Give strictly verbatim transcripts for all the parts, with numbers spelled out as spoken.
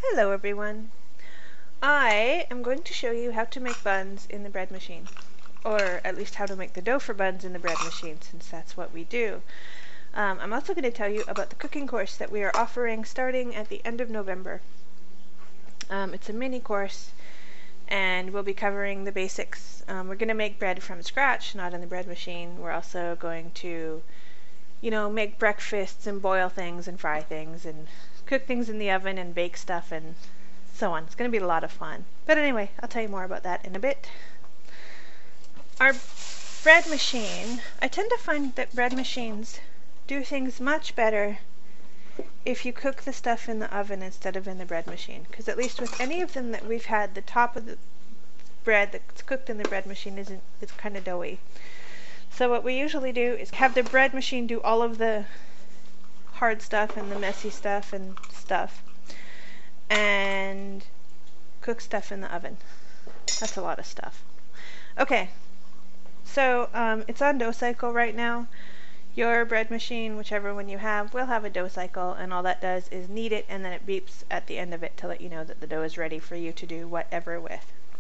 Hello everyone. I am going to show you how to make buns in the bread machine, or at least how to make the dough for buns in the bread machine, since that's what we do. Um, I'm also going to tell you about the cooking course that we are offering starting at the end of November. Um, it's a mini course and we'll be covering the basics. Um, we're going to make bread from scratch, not in the bread machine. We're also going to, you know, make breakfasts and boil things and fry things and cook things in the oven and bake stuff and so on. It's going to be a lot of fun. But anyway, I'll tell you more about that in a bit. Our bread machine, I tend to find that bread machines do things much better if you cook the stuff in the oven instead of in the bread machine. Because at least with any of them that we've had, the top of the bread that's cooked in the bread machine isn't, it's kind of doughy. So what we usually do is have the bread machine do all of the hard stuff and the messy stuff and stuff, and cook stuff in the oven. That's a lot of stuff. Okay, so um, it's on dough cycle right now. Your bread machine, whichever one you have, will have a dough cycle, and all that does is knead it, and then it beeps at the end of it to let you know that the dough is ready for you to do whatever with.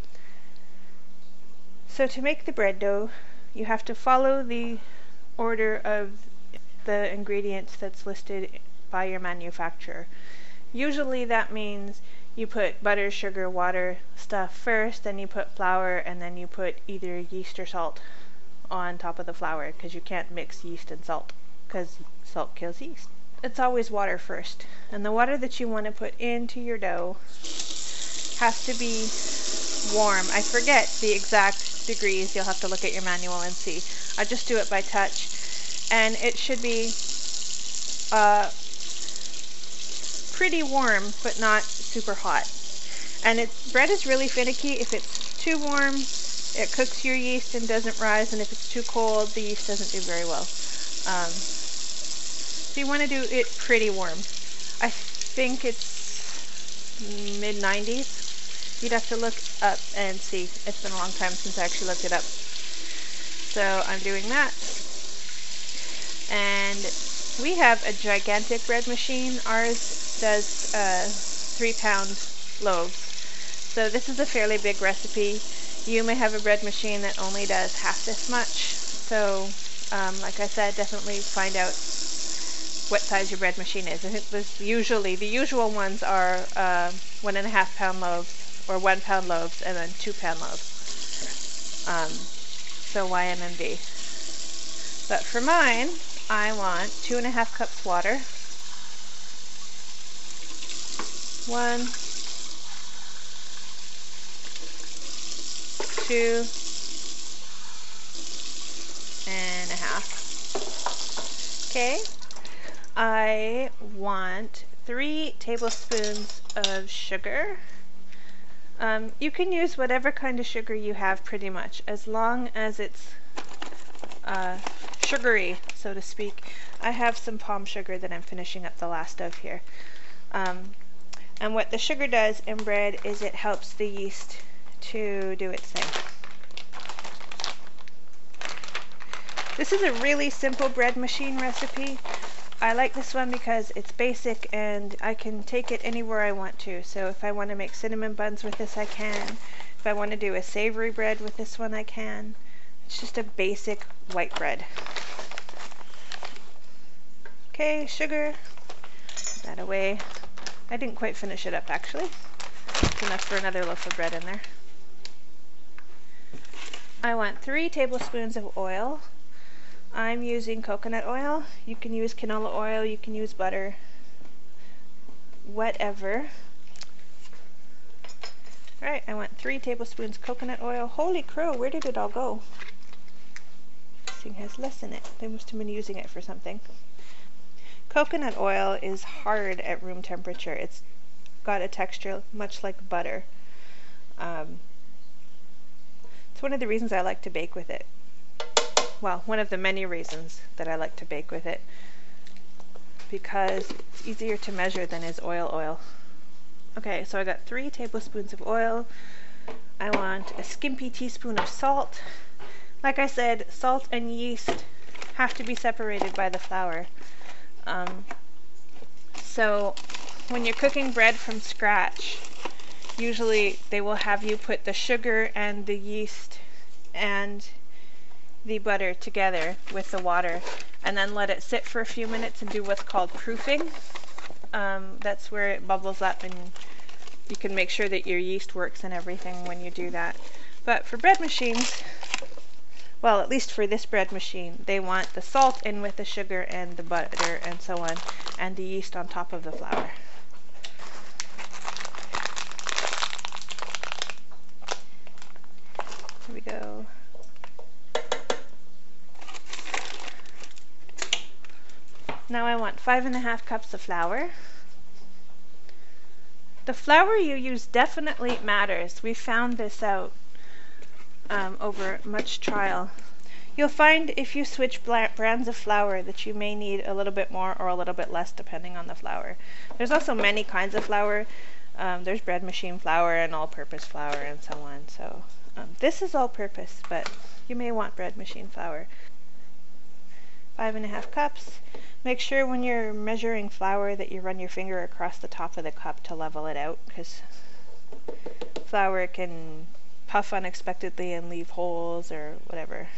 So to make the bread dough, you have to follow the order of the ingredients that's listed by your manufacturer. Usually that means you put butter, sugar, water stuff first, then you put flour, and then you put either yeast or salt on top of the flour, because you can't mix yeast and salt because salt kills yeast. It's always water first, and the water that you want to put into your dough has to be warm. I forget the exact degrees. You'll have to look at your manual and see. I just do it by touch. And it should be uh, pretty warm, but not super hot. And it's, bread is really finicky. If it's too warm, it cooks your yeast and doesn't rise, and if it's too cold, the yeast doesn't do very well. Um, so you want to do it pretty warm. I think it's mid nineties. You'd have to look up and see. It's been a long time since I actually looked it up. So I'm doing that. And we have a gigantic bread machine. Ours does uh, three pound loaves. So this is a fairly big recipe. You may have a bread machine that only does half this much. So um, like I said, definitely find out what size your bread machine is. I think this usually, the usual ones are uh, one and a half pound loaves, or one pound loaves, and then two pound loaves. Um, so Y M M B. But for mine, I want two and a half cups water, one, two, and a half. Okay, I want three tablespoons of sugar. Um, you can use whatever kind of sugar you have pretty much, as long as it's uh, sugary, so to speak. I have some palm sugar that I'm finishing up the last of here. Um, and what the sugar does in bread is it helps the yeast to do its thing. This is a really simple bread machine recipe. I like this one because it's basic and I can take it anywhere I want to. So if I want to make cinnamon buns with this, I can. If I want to do a savory bread with this one, I can. It's just a basic white bread. Okay, sugar, put that away. I didn't quite finish it up actually. It's enough for another loaf of bread in there. I want three tablespoons of oil. I'm using coconut oil. You can use canola oil, you can use butter, whatever. Alright, I want three tablespoons coconut oil. Holy crow, where did it all go? This thing has less in it. They must have been using it for something. Coconut oil is hard at room temperature. It's got a texture much like butter. Um, it's one of the reasons I like to bake with it. Well, one of the many reasons that I like to bake with it, because it's easier to measure than is oil oil. Okay, so I got three tablespoons of oil. I want a skimpy teaspoon of salt. Like I said, salt and yeast have to be separated by the flour. Um, so when you're cooking bread from scratch, usually they will have you put the sugar and the yeast and the butter together with the water and then let it sit for a few minutes and do what's called proofing. Um, that's where it bubbles up and you can make sure that your yeast works and everything when you do that. But for bread machines, well, at least for this bread machine, they want the salt in with the sugar and the butter and so on, and the yeast on top of the flour. Here we go. Now I want five and a half cups of flour. The flour you use definitely matters. We found this out um, over much trial. You'll find if you switch brands of flour that you may need a little bit more or a little bit less depending on the flour. There's also many kinds of flour. Um, there's bread machine flour and all-purpose flour and so on. So um, this is all-purpose, but you may want bread machine flour. Five and a half cups. Make sure when you're measuring flour that you run your finger across the top of the cup to level it out, because flour can puff unexpectedly and leave holes or whatever.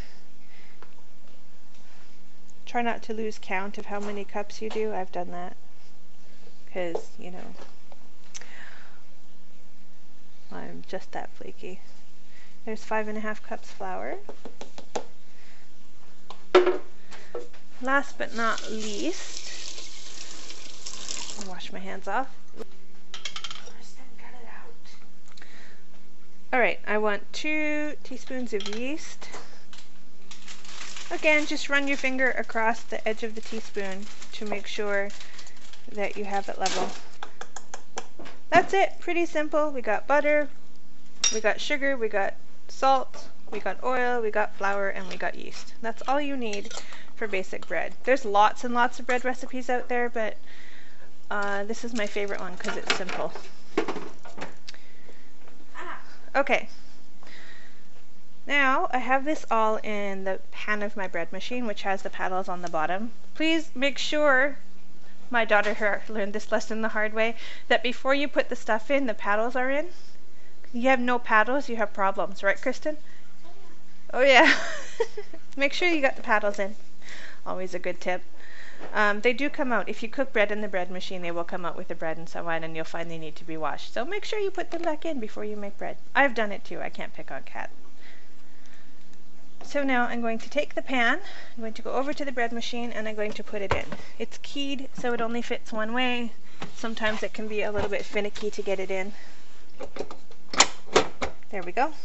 Try not to lose count of how many cups you do. I've done that because, you know, I'm just that flaky. There's five and a half cups flour. Last but not least, I'll wash my hands off. Alright, I want two teaspoons of yeast. Again, just run your finger across the edge of the teaspoon to make sure that you have it level. That's it, pretty simple. We got butter, we got sugar, we got salt, we got oil, we got flour, and we got yeast. That's all you need for basic bread. There's lots and lots of bread recipes out there, but uh, this is my favorite one because it's simple. Okay, now I have this all in the pan of my bread machine, which has the paddles on the bottom. Please make sure, my daughter her learned this lesson the hard way, that before you put the stuff in, the paddles are in. You have no paddles, you have problems, right, Kristen? Oh yeah. Make sure you got the paddles in. Always a good tip. Um, they do come out. If you cook bread in the bread machine, they will come out with the bread and so on, and you'll find they need to be washed. So make sure you put them back in before you make bread. I've done it too. I can't pick on Kat. So now I'm going to take the pan, I'm going to go over to the bread machine, and I'm going to put it in. It's keyed, so it only fits one way. Sometimes it can be a little bit finicky to get it in. There we go.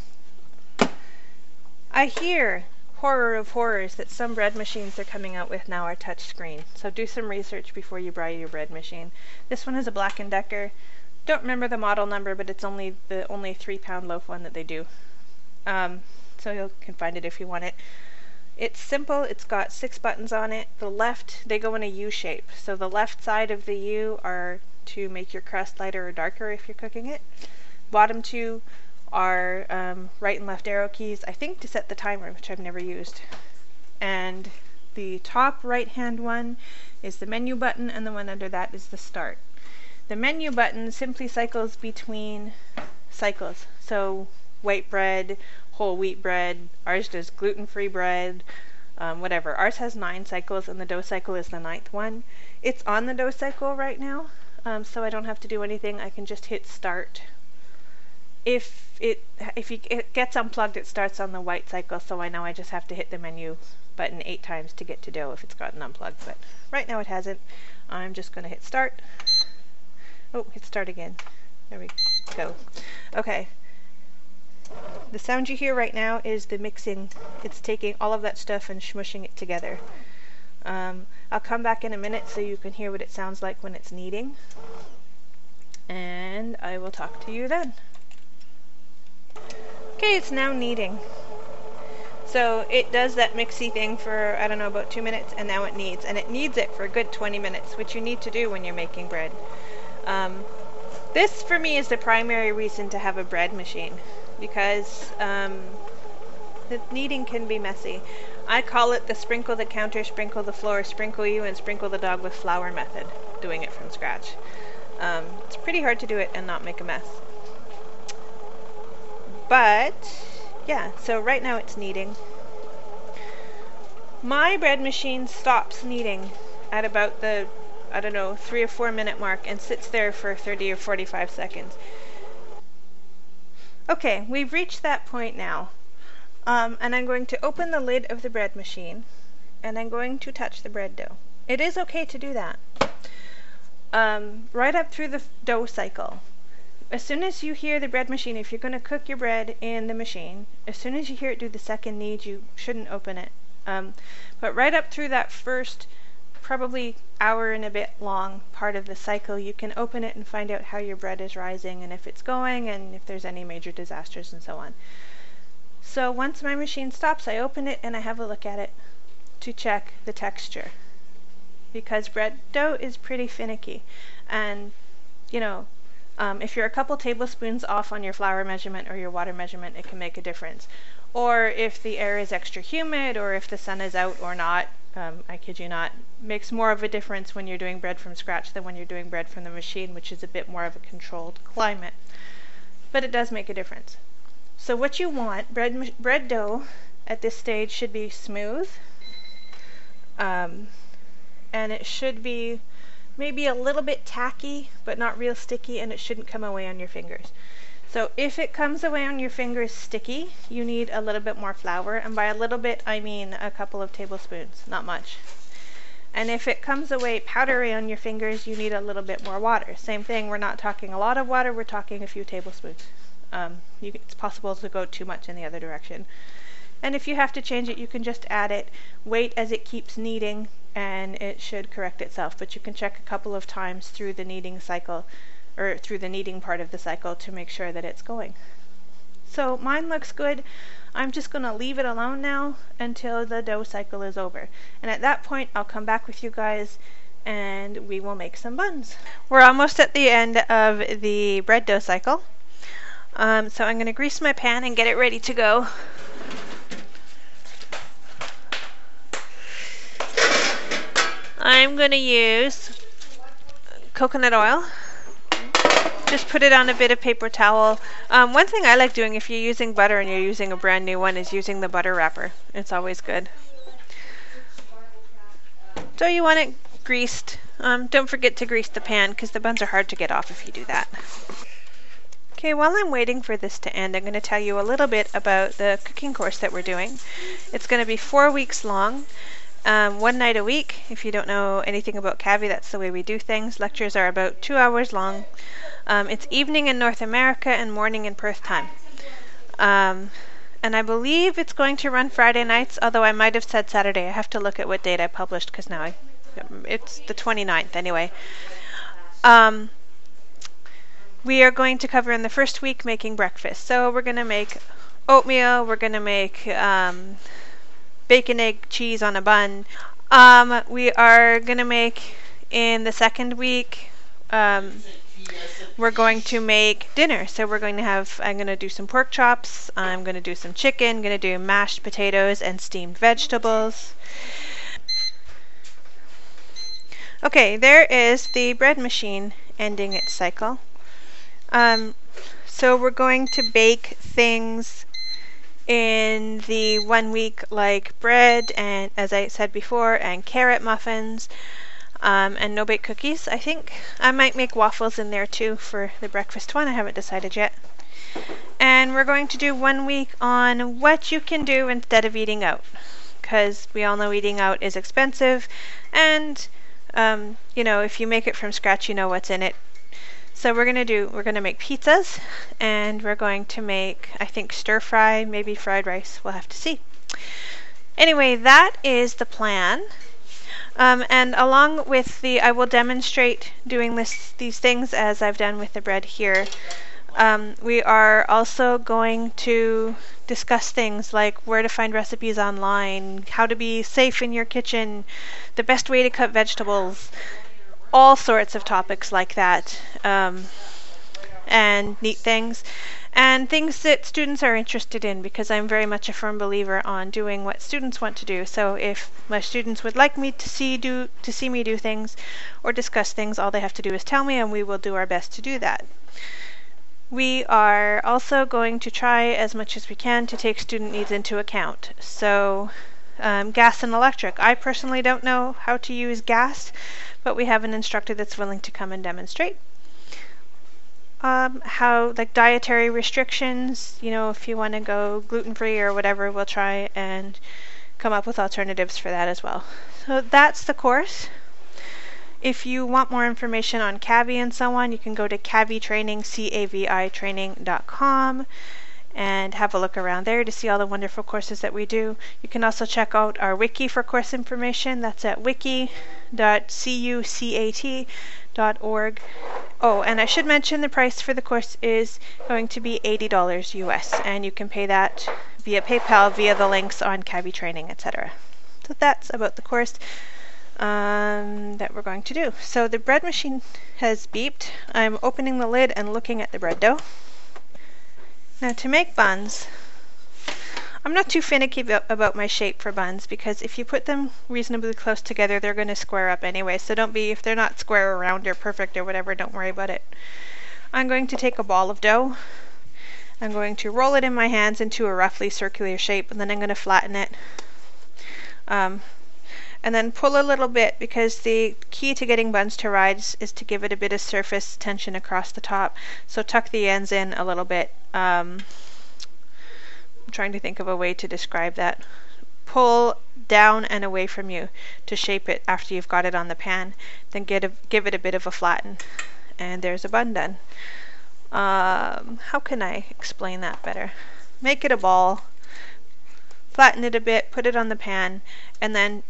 I hear, horror of horrors, that some bread machines they're coming out with now are touchscreen. So do some research before you buy your bread machine. This one is a Black and Decker. Don't remember the model number, but it's only the only three pound loaf one that they do. Um, so you can find it if you want it. It's simple. It's got six buttons on it. The left, they go in a U shape. So the left side of the U are to make your crust lighter or darker if you're cooking it. Bottom two are um, right and left arrow keys, I think to set the timer, which I've never used. And the top right hand one is the menu button, and the one under that is the start. The menu button simply cycles between cycles. So white bread, whole wheat bread, ours does gluten-free bread, um, whatever. Ours has nine cycles and the dough cycle is the ninth one. It's on the dough cycle right now, um, so I don't have to do anything. I can just hit start. If it if you, it gets unplugged, it starts on the white cycle, so I know I just have to hit the menu button eight times to get to dough if it's gotten unplugged, but right now it hasn't. I'm just going to hit start. Oh, hit start again. There we go. Okay. The sound you hear right now is the mixing. It's taking all of that stuff and smushing it together. Um, I'll come back in a minute so you can hear what it sounds like when it's kneading, and I will talk to you then. Okay, it's now kneading. So it does that mixy thing for, I don't know, about two minutes, and now it kneads. And it kneads it for a good twenty minutes, which you need to do when you're making bread. Um, this, for me, is the primary reason to have a bread machine, because um, the kneading can be messy. I call it the sprinkle the counter, sprinkle the floor, sprinkle you, and sprinkle the dog with flour method, doing it from scratch. Um, it's pretty hard to do it and not make a mess. But, yeah, so right now it's kneading. My bread machine stops kneading at about the, I don't know, three or four minute mark and sits there for thirty or forty-five seconds. Okay, we've reached that point now. Um, and I'm going to open the lid of the bread machine and I'm going to touch the bread dough. It is okay to do that. Um, right up through the dough cycle. As soon as you hear the bread machine, if you're going to cook your bread in the machine, as soon as you hear it do the second knead, you shouldn't open it. Um, but right up through that first, probably hour and a bit long part of the cycle, you can open it and find out how your bread is rising and if it's going and if there's any major disasters and so on. So once my machine stops, I open it and I have a look at it to check the texture. Because bread dough is pretty finicky. And, you know, um, if you're a couple tablespoons off on your flour measurement or your water measurement, it can make a difference. Or if the air is extra humid or if the sun is out or not, um, I kid you not, makes more of a difference when you're doing bread from scratch than when you're doing bread from the machine, which is a bit more of a controlled climate. But it does make a difference. So what you want, bread, bread dough at this stage should be smooth, um, and it should be maybe a little bit tacky, but not real sticky, and it shouldn't come away on your fingers. So if it comes away on your fingers sticky, you need a little bit more flour, and by a little bit I mean a couple of tablespoons, not much. And if it comes away powdery on your fingers, you need a little bit more water. Same thing, we're not talking a lot of water, we're talking a few tablespoons. Um, you, it's possible to go too much in the other direction. And if you have to change it, you can just add it, wait as it keeps kneading, and it should correct itself. But you can check a couple of times through the kneading cycle, or through the kneading part of the cycle to make sure that it's going. So mine looks good. I'm just going to leave it alone now until the dough cycle is over. And at that point, I'll come back with you guys and we will make some buns. We're almost at the end of the bread dough cycle. Um, so I'm going to grease my pan and get it ready to go. I'm going to use coconut oil. Just put it on a bit of paper towel. Um, one thing I like doing if you're using butter and you're using a brand new one is using the butter wrapper. It's always good. So you want it greased. Um, don't forget to grease the pan because the buns are hard to get off if you do that. Okay, while I'm waiting for this to end, I'm going to tell you a little bit about the cooking course that we're doing. It's going to be four weeks long, um, one night a week. If you don't know anything about C A V I, that's the way we do things. Lectures are about two hours long. Um, it's evening in North America and morning in Perth time. Um, and I believe it's going to run Friday nights, although I might have said Saturday. I have to look at what date I published because now I, it's the twenty-ninth anyway. Um, We are going to cover in the first week making breakfast. So we're going to make oatmeal, we're going to make um, bacon, egg, cheese on a bun. Um, we are going to make in the second week, um, we're going to make dinner. So we're going to have, I'm going to do some pork chops, I'm going to do some chicken, going to do mashed potatoes and steamed vegetables. Okay, there is the bread machine ending its cycle. Um, so we're going to bake things in the one week like bread and, as I said before, and carrot muffins um, and no-bake cookies. I think I might make waffles in there too for the breakfast one. I haven't decided yet. And we're going to do one week on what you can do instead of eating out, because we all know eating out is expensive, and um, you know, if you make it from scratch, you know what's in it. So we're gonna do, we're gonna make pizzas, and we're going to make, I think, stir fry, maybe fried rice. We'll have to see. Anyway, that is the plan. Um, and along with the, I will demonstrate doing this, these things as I've done with the bread here. Um, we are also going to discuss things like where to find recipes online, how to be safe in your kitchen, the best way to cut vegetables, all sorts of topics like that, um, and neat things. and things that students are interested in, because I'm very much a firm believer on doing what students want to do. So if my students would like me to see do to see me do things or discuss things, all they have to do is tell me, and we will do our best to do that. We are also going to try as much as we can to take student needs into account. So um, gas and electric. I personally don't know how to use gas, but we have an instructor that's willing to come and demonstrate. Um, how, like dietary restrictions, you know, if you want to go gluten-free or whatever, we'll try and come up with alternatives for that as well. So that's the course. If you want more information on CAVI and so on, you can go to cavi training, C A V I training dot com, and have a look around there to see all the wonderful courses that we do. You can also check out our wiki for course information. That's at wiki dot cucat dot org. Oh, and I should mention the price for the course is going to be eighty dollars U S, and you can pay that via PayPal, via the links on CAVI Training, et cetera. So that's about the course um, that we're going to do. So the bread machine has beeped. I'm opening the lid and looking at the bread dough. Now to make buns, I'm not too finicky about, about my shape for buns, because if you put them reasonably close together, they're going to square up anyway. So don't be, if they're not square or round or perfect or whatever, don't worry about it. I'm going to take a ball of dough. I'm going to roll it in my hands into a roughly circular shape, and then I'm going to flatten it. Um, and then pull a little bit, because the key to getting buns to rise is to give it a bit of surface tension across the top. So tuck the ends in a little bit. Um, I'm trying to think of a way to describe that. Pull down and away from you to shape it after you've got it on the pan. Then get a, give it a bit of a flatten. And there's a bun done. Um, how can I explain that better? Make it a ball. Flatten it a bit, put it on the pan, and then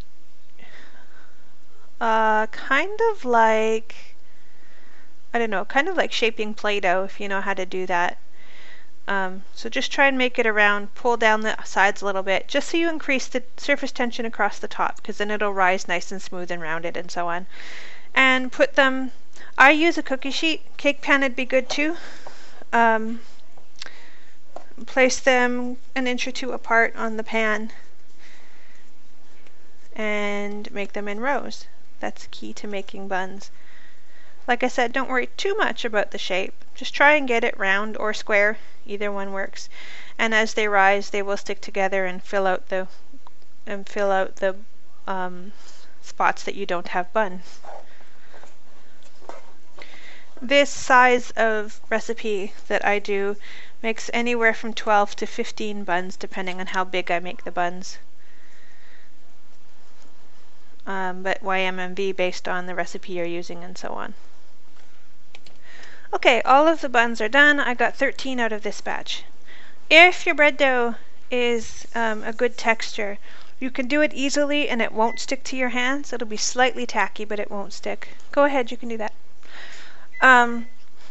uh, kind of like, I don't know, kind of like shaping Play-Doh, if you know how to do that. Um, so just try and make it around, pull down the sides a little bit, just so you increase the surface tension across the top, because then it'll rise nice and smooth and rounded and so on. And put them, I use a cookie sheet, cake pan would be good too. Um, place them an inch or two apart on the pan and make them in rows. That's key to making buns. Like I said, don't worry too much about the shape. Just try and get it round or square. Either one works. And as they rise, they will stick together and fill out the and fill out the um, spots that you don't have bun. This size of recipe that I do makes anywhere from twelve to fifteen buns, depending on how big I make the buns. Um, but Y M M V based on the recipe you're using and so on. Okay, all of the buns are done. I got thirteen out of this batch. If your bread dough is um, a good texture, you can do it easily and it won't stick to your hands. It'll be slightly tacky, but it won't stick. Go ahead, you can do that. Um,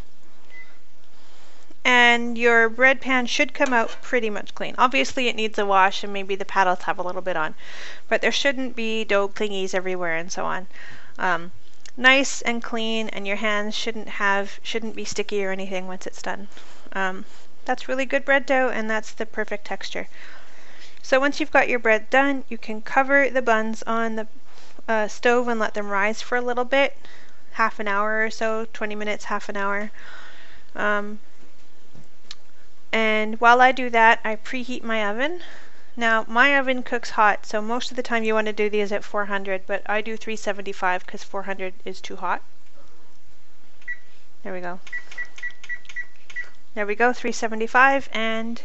and your bread pan should come out pretty much clean. Obviously it needs a wash and maybe the paddles have a little bit on, but there shouldn't be dough clingies everywhere and so on. Um, nice and clean, and your hands shouldn't have shouldn't be sticky or anything once it's done. Um, that's really good bread dough, and that's the perfect texture. So once you've got your bread done, you can cover the buns on the uh, stove and let them rise for a little bit, half an hour or so, twenty minutes, half an hour. Um, and while I do that, I preheat my oven. Now my oven cooks hot, so most of the time you want to do these at four hundred, but I do three seventy-five because four hundred is too hot. There we go. There we go, three seventy-five, and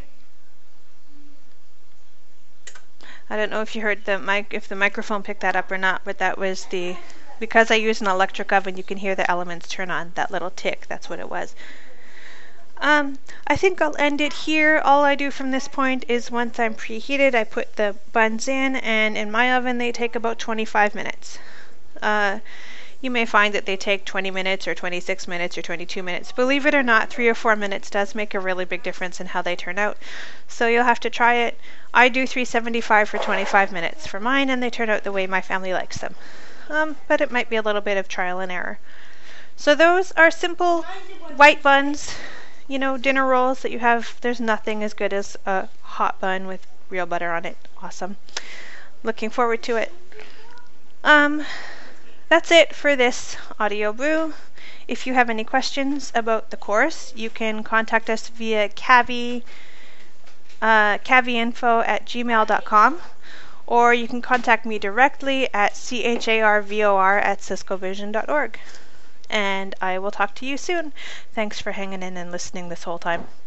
I don't know if you heard the mic, if the microphone picked that up or not, but that was the, because I use an electric oven, you can hear the elements turn on, that little tick, that's what it was. Um, I think I'll end it here. All I do from this point is once I'm preheated, I put the buns in, and in my oven they take about twenty-five minutes. Uh, you may find that they take twenty minutes or twenty-six minutes or twenty-two minutes. Believe it or not, three or four minutes does make a really big difference in how they turn out. So you'll have to try it. I do three seventy-five for twenty-five minutes for mine, and they turn out the way my family likes them. Um, but it might be a little bit of trial and error. So those are simple white buns. you know, dinner rolls that you have, there's nothing as good as a hot bun with real butter on it. Awesome. Looking forward to it. Um, that's it for this audio brew. If you have any questions about the course, you can contact us via cavi, uh, caviinfo at gmail dot com, or you can contact me directly at charvor at ciscovision dot org. And I will talk to you soon. Thanks for hanging in and listening this whole time.